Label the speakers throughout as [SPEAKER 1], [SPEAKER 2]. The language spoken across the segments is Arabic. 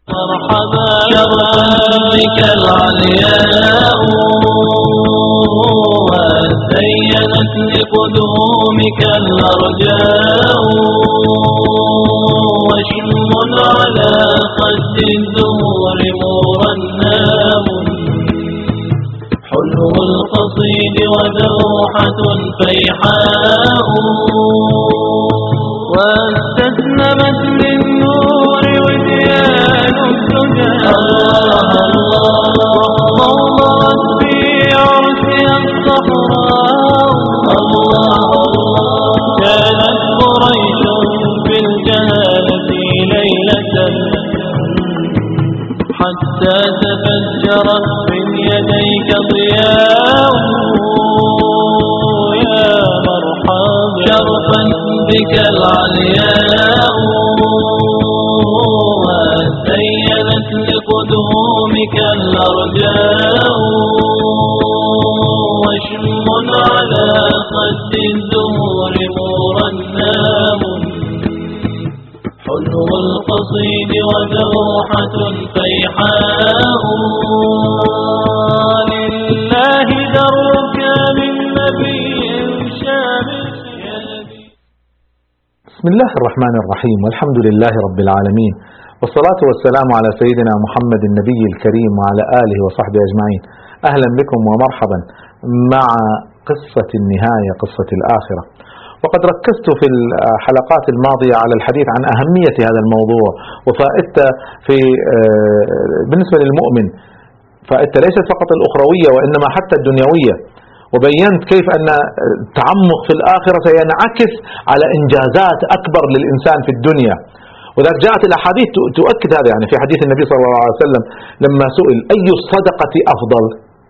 [SPEAKER 1] مرحبا شرفا بك العلياء وزينت لقدومك الأرجاء وشم على خد الزهور مرنام حلو القصيد ودوحة فيحاء واستسلمت للنور وديان الزجاج وضوضت في عرسها الصحراء كانت قريش في الجهالة ليلة حتى تفجرت من يديك ضياء يا مرحبا شرفا بك العلياء وزينت لقدومك الأرجاء وشم على خد الزهور مرنام حلو القصيد ودوحة فيحاء لله درك من نبي شامل.
[SPEAKER 2] بسم الله الرحمن الرحيم والحمد لله رب العالمين والصلاة والسلام على سيدنا محمد النبي الكريم وعلى آله وصحبه أجمعين. أهلا بكم ومرحبا مع قصة النهاية، قصة الآخرة. وقد ركزت في الحلقات الماضية على الحديث عن أهمية هذا الموضوع وفائدته بالنسبة للمؤمن، فائدته ليست فقط الأخروية وإنما حتى الدنيوية، وبينت كيف أن التعمق في الآخرة سينعكس على إنجازات أكبر للإنسان في الدنيا. وذلك جاءت الأحاديث تؤكد هذا. يعني في حديث النبي صلى الله عليه وسلم لما سئل أي الصدقة أفضل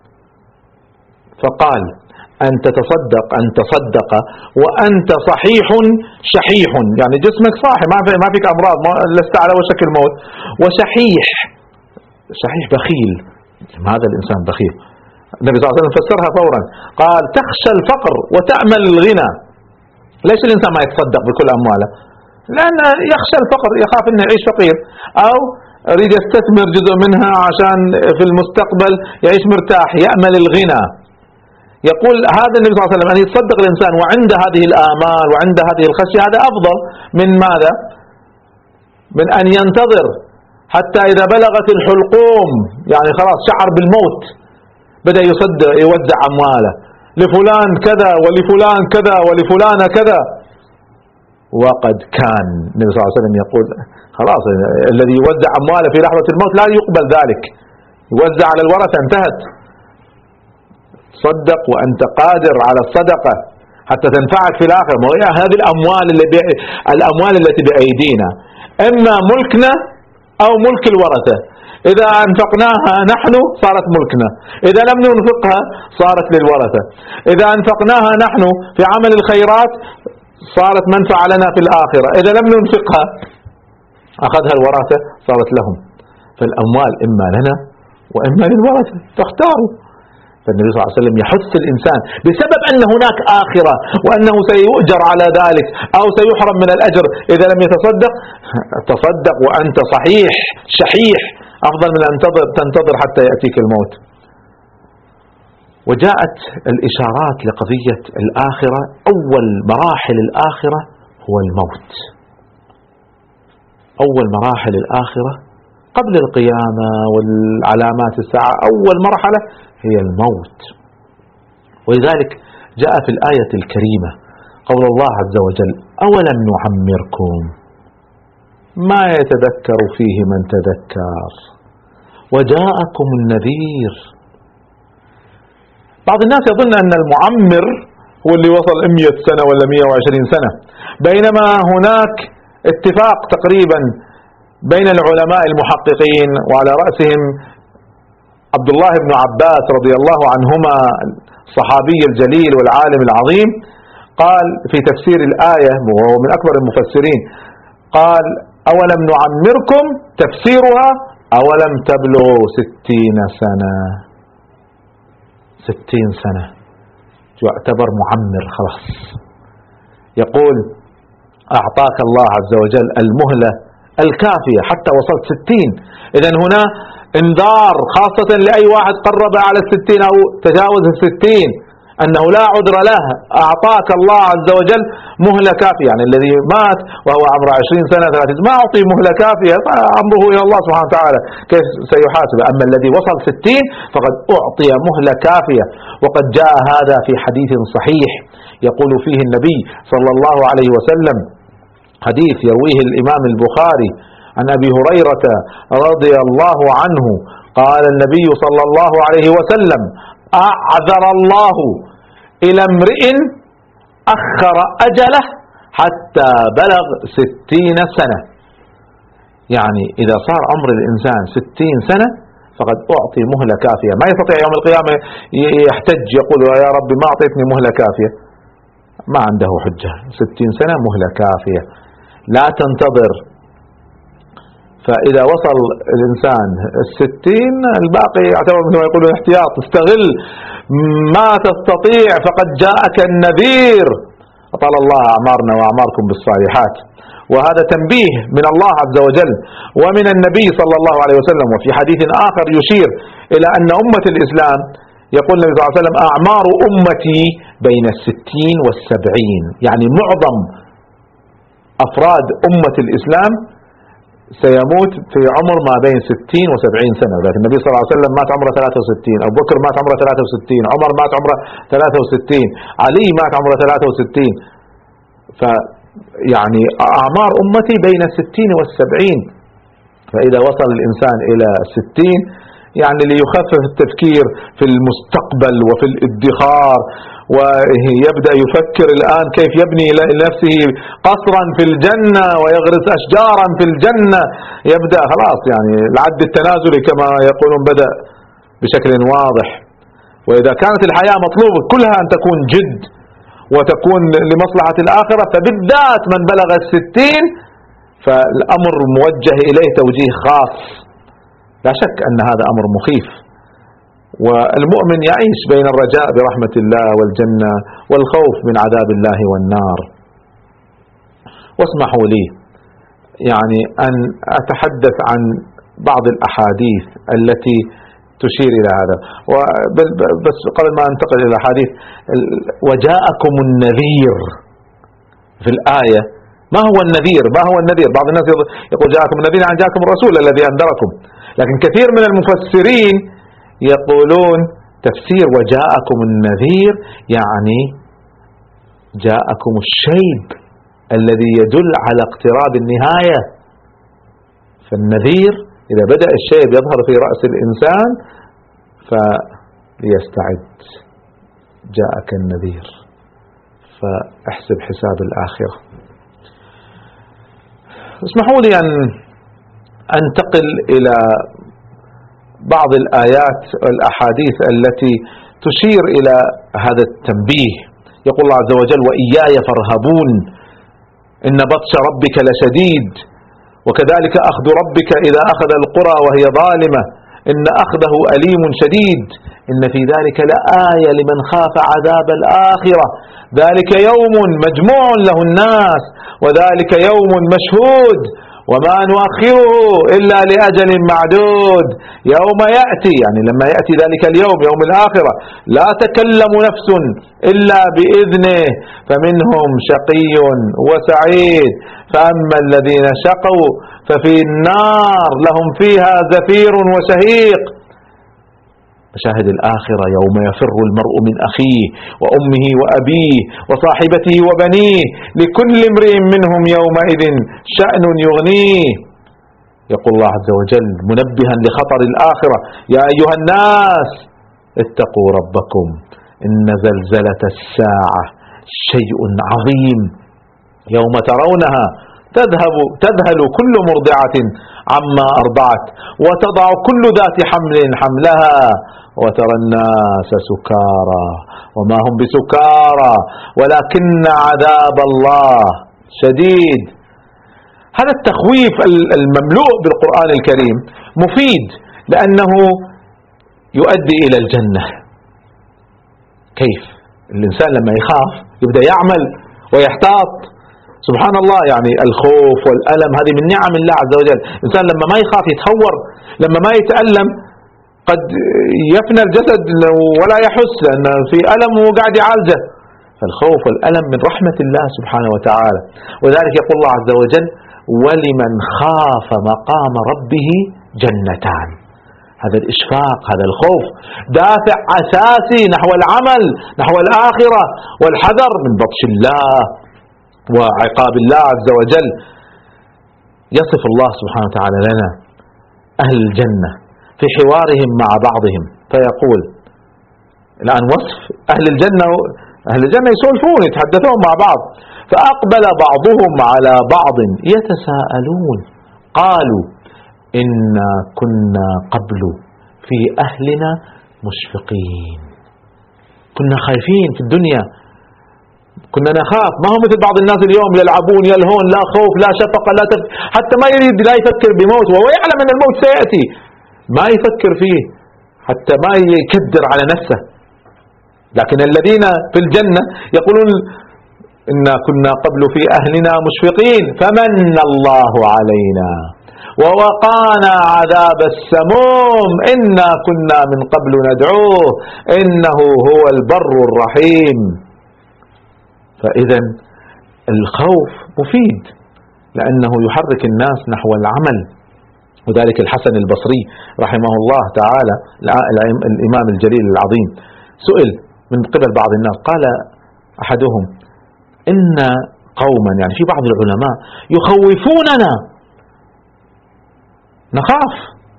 [SPEAKER 2] فقال أن تصدق وأنت صحيح شحيح، يعني جسمك صاحي ما فيك أمراض، لست على وشك الموت، وشحيح بخيل، هذا الإنسان بخيل. النبي صلى الله عليه وسلم فسرها فورا قال تخشى الفقر وتأمل الغنى. ليش الإنسان ما يتصدق بكل أمواله؟ لأنه يخشى الفقر، يخاف أنه يعيش فقير، أو يريد يستثمر جزء منها عشان في المستقبل يعيش مرتاح، يأمل الغنى. يقول هذا النبي صلى الله عليه وسلم أن يتصدق الإنسان وعند هذه الآمال وعند هذه الخشية، هذا أفضل من ماذا؟ من أن ينتظر حتى إذا بلغت الحلقوم، يعني خلاص شعر بالموت، بدأ يوزع أمواله لفلان كذا ولفلان كذا ولفلان كذا. وقد كان النبي صلى الله عليه وسلم يقول خلاص الذي يوزع أمواله في لحظة الموت لا يقبل ذلك، يوزع على الورثة، انتهت. صدق وأنت قادر على الصدقة حتى تنفعك في الآخرة. هذه الأموال التي بأيدينا إما ملكنا أو ملك الورثة. إذا أنفقناها نحن صارت ملكنا، إذا لم ننفقها صارت للورثة. إذا أنفقناها نحن في عمل الخيرات صارت منفعة لنا في الآخرة، إذا لم ننفقها أخذها الورثة صارت لهم. فالأموال إما لنا وإما للورثة، تختاروا. فالنبي صلى الله عليه وسلم يحث الإنسان بسبب أن هناك آخرة وأنه سيؤجر على ذلك أو سيحرم من الأجر إذا لم يتصدق. تصدق وأنت صحيح شحيح، أفضل من أن تنتظر حتى يأتيك الموت. وجاءت الإشارات لقضية الآخرة. أول مراحل الآخرة هو الموت. أول مراحل الآخرة قبل القيامة والعلامات الساعة، أول مرحلة هي الموت. ولذلك جاء في الآية الكريمة قول الله عز وجل أولم نعمركم ما يتذكر فيه من تذكر وجاءكم النذير. بعض الناس يظن أن المعمر هو اللي وصل 100 سنة ولا 120 سنة، بينما هناك اتفاق تقريبا بين العلماء المحققين وعلى رأسهم عبد الله بن عباس رضي الله عنهما الصحابي الجليل والعالم العظيم، قال في تفسير الآية وهو من أكبر المفسرين، قال أولم نعمركم تفسيرها أولم تبلغوا 60 سنة. 60 سنة يعتبر معمر خلاص. يقول أعطاك الله عز وجل المهلة الكافية حتى وصلت 60. إذن هنا انذار خاصة لأي واحد قرب على 60 أو تجاوز 60 أنه لا عذر له، أعطاك الله عز وجل مهلة كافية. يعني الذي مات وهو عمره 20 سنة 30 ما أعطي مهلة كافية، أمره إلى الله سبحانه وتعالى كيف سيحاسب. أما الذي وصل 60 فقد أعطي مهلة كافية. وقد جاء هذا في حديث صحيح يقول فيه النبي صلى الله عليه وسلم، حديث يرويه الإمام البخاري عن أبي هريرة رضي الله عنه قال النبي صلى الله عليه وسلم: أعذر الله إلى امرئ أخر أجله حتى بلغ 60 سنة. يعني إذا صار عمر الإنسان 60 سنة فقد أعطي مهلة كافية، ما يستطيع يوم القيامة يحتج يقول يا رب ما أعطيتني مهلة كافية، ما عنده حجة. 60 سنة مهلة كافية، لا تنتظر. فإذا وصل الإنسان 60 الباقي يعتبر مثل ما يقولون احتياط، استغل ما تستطيع فقد جاءك النذير. أطال الله أعمارنا وأعماركم بالصالحات. وهذا تنبيه من الله عز وجل ومن النبي صلى الله عليه وسلم. وفي حديث آخر يشير إلى أن أمة الإسلام، يقول النبي صلى الله عليه وسلم: أعمار أمتي بين 60 و70. يعني معظم أفراد أمة الإسلام سيموت في عمر ما بين 60 و70 سنة. لكن النبي صلى الله عليه وسلم مات عمره 63، أبو بكر مات عمره 63، عمر مات عمره 63، علي مات عمره 63. فيعني أعمار أمتي بين 60 و70. فإذا وصل الإنسان إلى 60 يعني ليخفف التفكير في المستقبل وفي الادخار، ويبدأ يفكر الآن كيف يبني لنفسه قصرا في الجنة ويغرس أشجارا في الجنة. يبدأ خلاص يعني العد التنازلي كما يقولون بدأ بشكل واضح. وإذا كانت الحياة مطلوبة كلها أن تكون جد وتكون لمصلحة الآخرة، فبالذات من بلغ 60 فالأمر موجه إليه توجيه خاص. لا شك أن هذا أمر مخيف. والمؤمن يعيش بين الرجاء برحمة الله والجنة والخوف من عذاب الله والنار. واسمحوا لي يعني أن أتحدث عن بعض الأحاديث التي تشير إلى هذا. بس قبل ما أنتقل إلى الأحاديث، وجاءكم النذير في الآية، ما هو النذير؟ ما هو النذير؟ بعض الناس يقول جاءكم النذير يعني جاءكم الرسول الذي أنذركم، لكن كثير من المفسرين يقولون تفسير وجاءكم النذير يعني جاءكم الشيب الذي يدل على اقتراب النهاية. فالنذير إذا بدأ الشيب يظهر في رأس الإنسان فليستعد، جاءك النذير، فاحسب حساب الآخرة. اسمحوا لي أن أنتقل إلى بعض الآيات والأحاديث التي تشير إلى هذا التنبيه. يقول الله عز وجل: وإياي فارهبون إن بطش ربك لشديد وكذلك أخذ ربك إذا أخذ القرى وهي ظالمة إن أخذه أليم شديد إن في ذلك لآية لمن خاف عذاب الآخرة ذلك يوم مجموع له الناس وذلك يوم مشهود وما نؤخره إلا لأجل معدود يوم يأتي، يعني لما يأتي ذلك اليوم يوم الآخرة، لا تكلم نفس إلا بإذنه فمنهم شقي وسعيد فأما الذين شقوا ففي النار لهم فيها زفير وشهيق. مشاهد الآخرة يوم يفر المرء من أخيه وأمه وأبيه وصاحبته وبنيه لكل امرئ منهم يومئذ شأن يغنيه. يقول الله عز وجل منبها لخطر الآخرة: يا أيها الناس اتقوا ربكم إن زلزلة الساعة شيء عظيم يوم ترونها تذهل كل مرضعة عما أرضعت وتضع كل ذات حمل حملها وترى الناس سكارى وما هم بسكارى ولكن عذاب الله شديد. هذا التخويف المملوء بالقرآن الكريم مفيد لأنه يؤدي إلى الجنة. كيف الإنسان لما يخاف يبدأ يعمل ويحتاط سبحان الله، يعني الخوف والألم هذه من نعم الله عز وجل. الإنسان لما ما يخاف يتهور، لما ما يتألم قد يفنى الجسد ولا يحس لأن في ألم وقاعد يعالجه. فالخوف والألم من رحمة الله سبحانه وتعالى. وذلك يقول الله عز وجل: ولمن خاف مقام ربه جنتان. هذا الإشفاق، هذا الخوف دافع أساسي نحو العمل، نحو الآخرة، والحذر من بطش الله وعقاب الله عز وجل. يصف الله سبحانه وتعالى لنا أهل الجنة في حوارهم مع بعضهم فيقول، الآن وصف أهل الجنة، أهل الجنة يسولفون يتحدثون مع بعض: فأقبل بعضهم على بعض يتساءلون قالوا إنا كنا قبل في أهلنا مشفقين. كنا خايفين في الدنيا، كنا نخاف، ما هو مثل بعض الناس اليوم يلعبون يلهون، لا خوف لا شفقة لا حتى ما يريد، لا يفكر بموت وهو يعلم أن الموت سيأتي، ما يفكر فيه حتى ما يكدر على نفسه. لكن الذين في الجنة يقولون إنا كنا قبل في أهلنا مشفقين فمن الله علينا ووقانا عذاب السموم إنا كنا من قبل ندعوه إنه هو البر الرحيم. فإذا الخوف مفيد لأنه يحرك الناس نحو العمل. وذلك الحسن البصري رحمه الله تعالى الإمام الجليل العظيم سئل من قبل بعض الناس، قال أحدهم: إن قوما، يعني في بعض العلماء يخوفوننا نخاف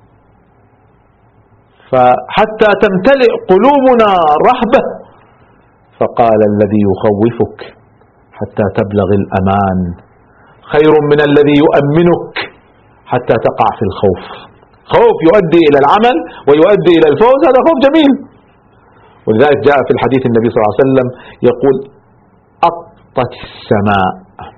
[SPEAKER 2] فحتى تمتلئ قلوبنا رهبة. فقال: الذي يخوفك حتى تبلغ الأمان خير من الذي يؤمنك حتى تقع في الخوف. خوف يؤدي إلى العمل ويؤدي إلى الفوز، هذا خوف جميل. ولذلك جاء في الحديث النبي صلى الله عليه وسلم يقول: أطت السماء.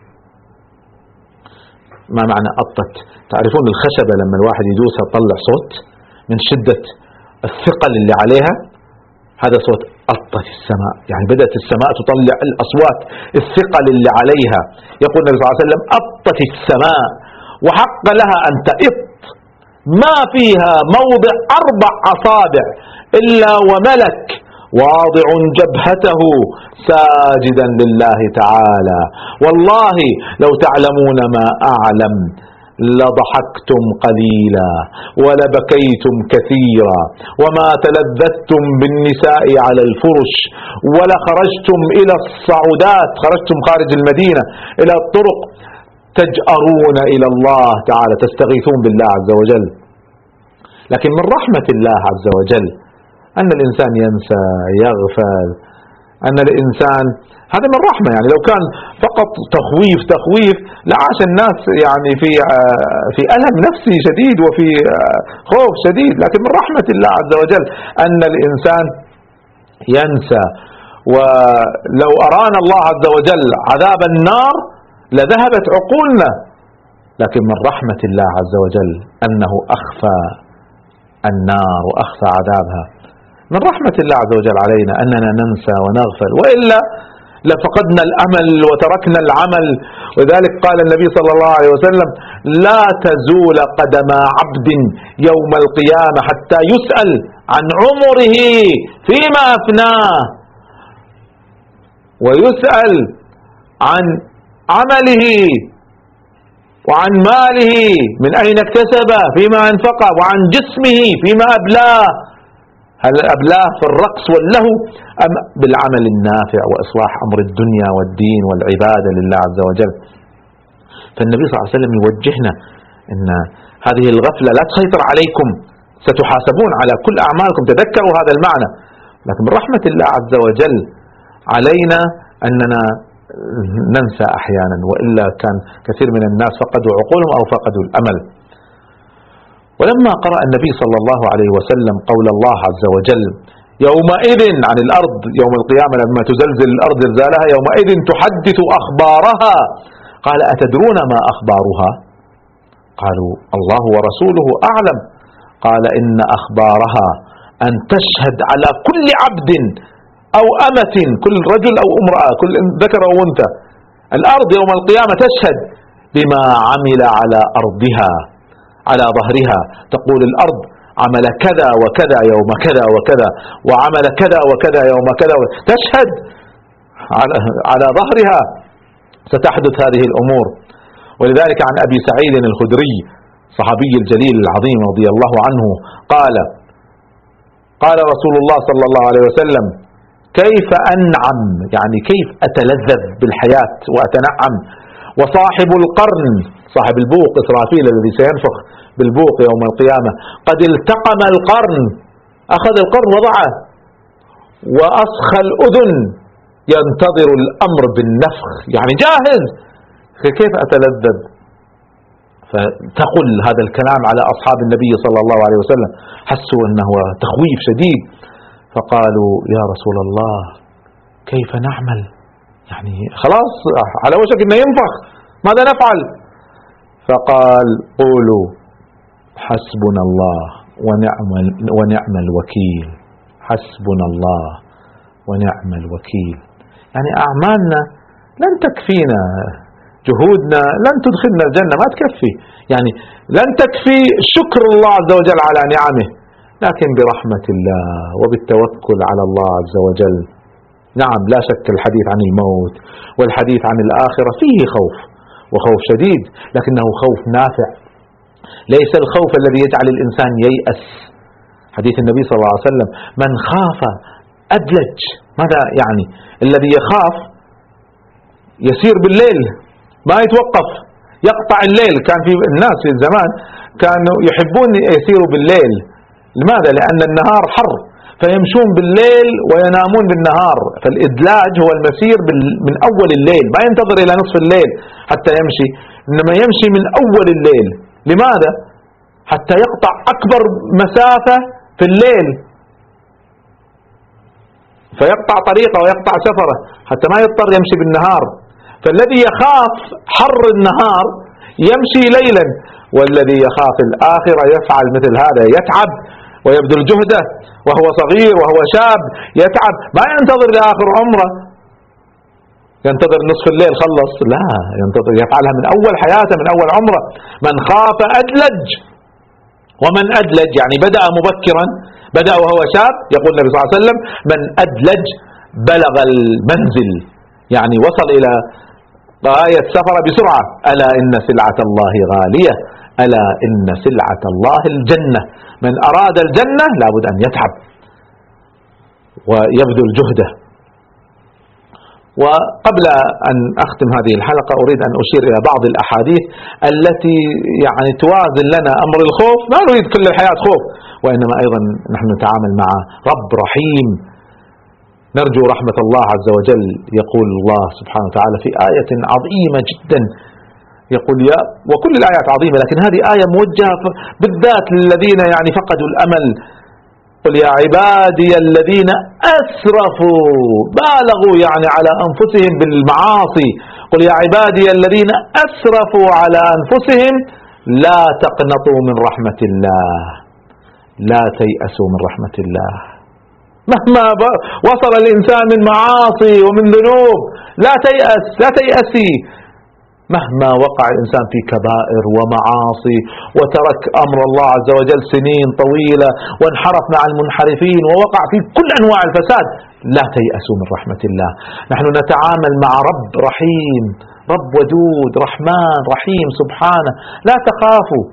[SPEAKER 2] ما معنى أطت؟ تعرفون الخشبة لما الواحد يدوسها تطلع صوت من شدة الثقل اللي عليها، هذا صوت أطت السماء، يعني بدأت السماء تطلع الأصوات الثقل اللي عليها. يقول النبي صلى الله عليه وسلم: أطت السماء وحق لها أن تئط، ما فيها موضع 4 أصابع إلا وملك واضع جبهته ساجدا لله تعالى. والله لو تعلمون ما أعلم لضحكتم قليلا ولبكيتم كثيرا وما تلذذتم بالنساء على الفرش ولخرجتم إلى الصعودات، خرجتم خارج المدينة إلى الطرق تجأرون إلى الله تعالى، تستغيثون بالله عز وجل. لكن من رحمة الله عز وجل أن الإنسان ينسى يغفل، أن الإنسان هذا من رحمة. يعني لو كان فقط تخويف لعاش الناس يعني في ألم نفسي شديد وفي خوف شديد. لكن من رحمة الله عز وجل أن الإنسان ينسى. ولو أرانا الله عز وجل عذاب النار لذهبت عقولنا، لكن من رحمة الله عز وجل أنه أخفى النار وأخفى عذابها. من رحمة الله عز وجل علينا أننا ننسى ونغفل، وإلا لفقدنا الأمل وتركنا العمل. وذلك قال النبي صلى الله عليه وسلم: لا تزول قدم عبد يوم القيامة حتى يسأل عن عمره فيما أفناه، ويسأل عن عمله وعن ماله من أين اكتسبه فيما أنفقه، وعن جسمه فيما أبلاه، هل أبلاه في الرقص واللهو أم بالعمل النافع وإصلاح أمر الدنيا والدين والعبادة لله عز وجل. فالنبي صلى الله عليه وسلم يوجهنا أن هذه الغفلة لا تسيطر عليكم، ستحاسبون على كل أعمالكم، تذكروا هذا المعنى. لكن من رحمة الله عز وجل علينا أننا ننسى أحيانا، وإلا كان كثير من الناس فقدوا عقولهم أو فقدوا الأمل. ولما قرأ النبي صلى الله عليه وسلم قول الله عز وجل: يومئذ عن الأرض، يوم القيامة لما تزلزل الأرض زلزالها يومئذ تحدث أخبارها، قال: أتدرون ما أخبارها؟ قالوا: الله ورسوله أعلم. قال: إن أخبارها أن تشهد على كل عبد أو أمة، كل رجل أو امرأة، كل ذكر أو أنثى، الأرض يوم القيامة تشهد بما عمل على أرضها، على ظهرها، تقول الأرض عمل كذا وكذا يوم كذا وكذا، وعمل كذا وكذا يوم كذا، تشهد على ظهرها ستحدث هذه الأمور. ولذلك عن أبي سعيد الخدري صحابي الجليل العظيم رضي الله عنه قال رسول الله صلى الله عليه وسلم: كيف أنعم، يعني كيف أتلذذ بالحياة وأتنعم، وصاحب القرن، صاحب البوق إسرافيل الذي سينفخ بالبوق يوم القيامة، قد التقم القرن، أخذ القرن وضعه، وأصخى الأذن ينتظر الأمر بالنفخ، يعني جاهز، كيف أتلذذ؟ فتقول هذا الكلام على أصحاب النبي صلى الله عليه وسلم، حسوا أنه تخويف شديد، فقالوا: يا رسول الله كيف نعمل؟ يعني خلاص على وشك أنه ينفخ، ماذا نفعل؟ فقال: قولوا حسبنا الله ونعم الوكيل، حسبنا الله ونعم الوكيل. يعني أعمالنا لن تكفينا، جهودنا لن تدخلنا الجنة، ما تكفي، يعني لن تكفي شكر الله عز وجل على نعمه، لكن برحمة الله وبالتوكل على الله عز وجل. نعم، لا شك الحديث عن الموت والحديث عن الآخرة فيه خوف، وخوف شديد، لكنه خوف نافع، ليس الخوف الذي يجعل الإنسان ييأس. حديث النبي صلى الله عليه وسلم: من خاف أدلج. ماذا يعني؟ الذي يخاف يسير بالليل، ما يتوقف، يقطع الليل. كان في الناس في الزمان كانوا يحبون يسيروا بالليل، لماذا؟ لأن النهار حر، فيمشون بالليل وينامون بالنهار. فالإدلاج هو المسير من أول الليل، ما ينتظر إلى نصف الليل حتى يمشي، إنما يمشي من أول الليل. لماذا؟ حتى يقطع أكبر مسافة في الليل، فيقطع طريقه ويقطع سفره حتى ما يضطر يمشي بالنهار. فالذي يخاف حر النهار يمشي ليلا، والذي يخاف الآخرة يفعل مثل هذا، يتعب ويبذل جهده وهو صغير وهو شاب، يتعب، ما ينتظر لآخر عمره، ينتظر نصف الليل خلص، لا، ينتظر، يفعلها من أول حياته، من أول عمره. من خاف أدلج. ومن أدلج يعني بدأ مبكرا، بدأ وهو شاب. يقول النبي صلى الله عليه وسلم: من أدلج بلغ المنزل، يعني وصل إلى غاية سفر بسرعة. ألا إن سلعة الله غالية، ألا إن سلعة الله الجنة. من أراد الجنة لابد أن يتعب ويبذل جهده. وقبل أن أختم هذه الحلقة أريد أن أشير إلى بعض الأحاديث التي يعني توازن لنا أمر الخوف. لا نريد كل الحياة خوف، وإنما أيضا نحن نتعامل مع رب رحيم، نرجو رحمة الله عز وجل. يقول الله سبحانه وتعالى في آية عظيمة جدا، يقول وكل الآيات عظيمة، لكن هذه آية موجهة بالذات للذين يعني فقدوا الأمل. قل يا عبادي الذين أسرفوا، بالغوا يعني على أنفسهم بالمعاصي. قل يا عبادي الذين أسرفوا على أنفسهم لا تقنطوا من رحمة الله، لا تيأسوا من رحمة الله. مهما وصل الإنسان من معاصي ومن ذنوب لا تيأس، لا تيأسي. مهما وقع الإنسان في كبائر ومعاصي وترك أمر الله عز وجل سنين طويلة وانحرف مع المنحرفين ووقع في كل أنواع الفساد، لا تيأسوا من رحمة الله. نحن نتعامل مع رب رحيم، رب ودود، رحمن رحيم سبحانه. لا تخافوا.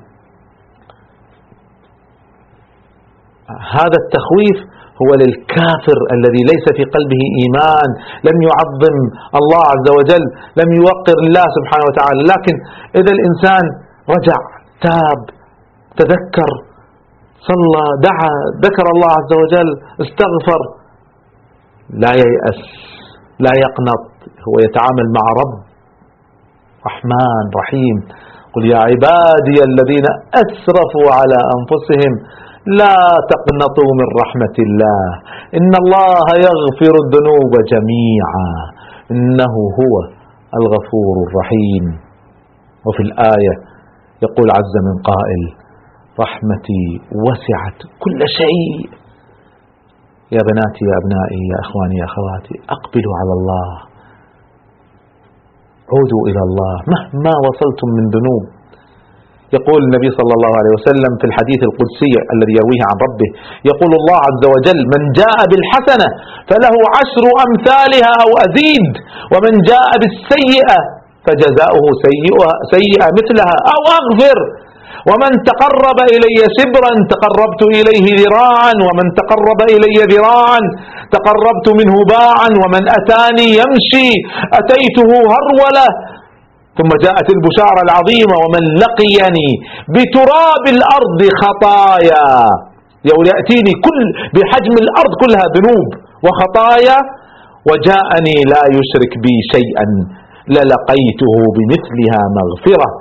[SPEAKER 2] هذا التخويف هو للكافر الذي ليس في قلبه إيمان، لم يعظم الله عز وجل، لم يوقر الله سبحانه وتعالى. لكن إذا الإنسان رجع، تاب، تذكر، صلى، دعا، ذكر الله عز وجل، استغفر، لا ييأس، لا يقنط. هو يتعامل مع رب رحمن رحيم. قل يا عبادي الذين أسرفوا على أنفسهم لا تقنطوا من رحمة الله، إن الله يغفر الذنوب جميعا إنه هو الغفور الرحيم. وفي الآية يقول عز من قائل: رحمتي وسعت كل شيء. يا بناتي، يا أبنائي، يا أخواني، يا أخواتي، أقبلوا على الله، عودوا إلى الله مهما وصلتم من ذنوب. يقول النبي صلى الله عليه وسلم في الحديث القدسي الذي يرويه عن ربه، يقول الله عز وجل: من جاء بالحسنة فله 10 أمثالها أو أزيد، ومن جاء بالسيئة فجزاؤه سيئة مثلها أو أغفر، ومن تقرب إلي شبرا تقربت إليه ذراعا، ومن تقرب إلي ذراعا تقربت منه باعا، ومن أتاني يمشي أتيته هرولة. ثم جاءت البشارة العظيمة: ومن لقيني بتراب الأرض خطايا، يأتيني كل بحجم الأرض كلها ذنوب وخطايا، وجاءني لا يشرك بي شيئا للقيته بمثلها مغفرة.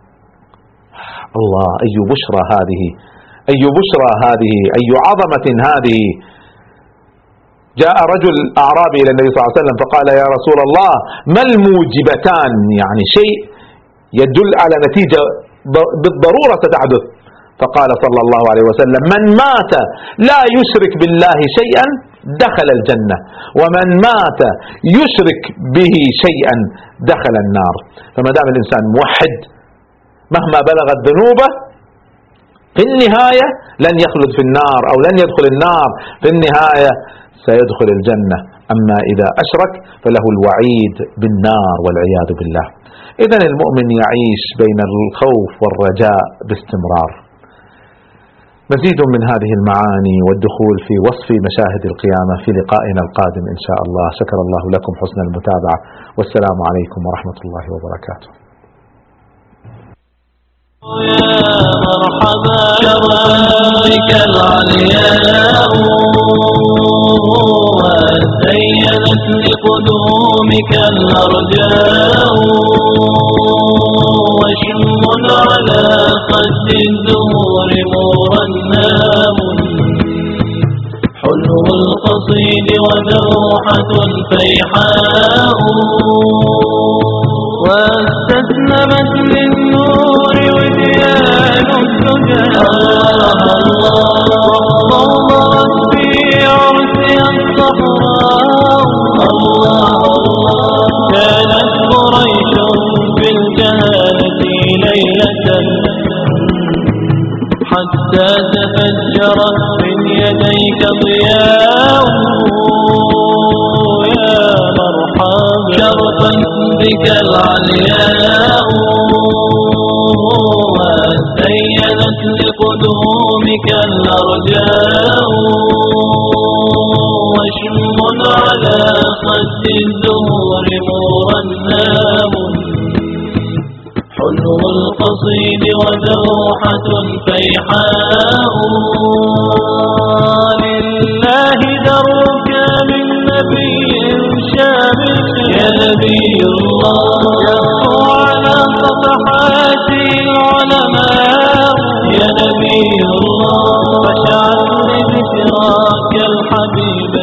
[SPEAKER 2] الله، أي بشرى هذه، أي بشرى هذه، أي عظمة هذه. جاء رجل أعرابي إلى النبي صلى الله عليه وسلم فقال: يا رسول الله، ما الموجبتان؟ يعني شيء يدل على نتيجة بالضرورة ستحدث. فقال صلى الله عليه وسلم: من مات لا يشرك بالله شيئا دخل الجنة، ومن مات يشرك به شيئا دخل النار. فما دام الإنسان موحد مهما بلغت ذنوبه في النهاية لن يخلد في النار أو لن يدخل النار، في النهاية سيدخل الجنة. أما إذا أشرك فله الوعيد بالنار والعياذ بالله. إذن المؤمن يعيش بين الخوف والرجاء باستمرار. مزيد من هذه المعاني والدخول في وصف مشاهد القيامة في لقائنا القادم إن شاء الله. شكر الله لكم حسن المتابعة، والسلام عليكم ورحمة الله وبركاته.
[SPEAKER 1] يا مرحبا بك العلياء، وزينت لقدومك الأرجاء، وشم على خد الدهور مرنام، حلو القصيد ودوحة فيحاء، واستسلمت للنور وديان الدجى، وضوضت في عرسها الصحراء. كانت قريش بالجهالة ليلة، حتى تفجرت من يديك ضياء. يا مرحبا شرفا بك العلياء، وزينت لقدومك الأرجاء، وشم على خد الدهور مرنام، حلو القصيد ودوحة فيحاء. لله درك من نبي شامل، يا نبي الله يسطو على صفحات العلماء، يا نبي الله فاشعل بذكراك الحبيب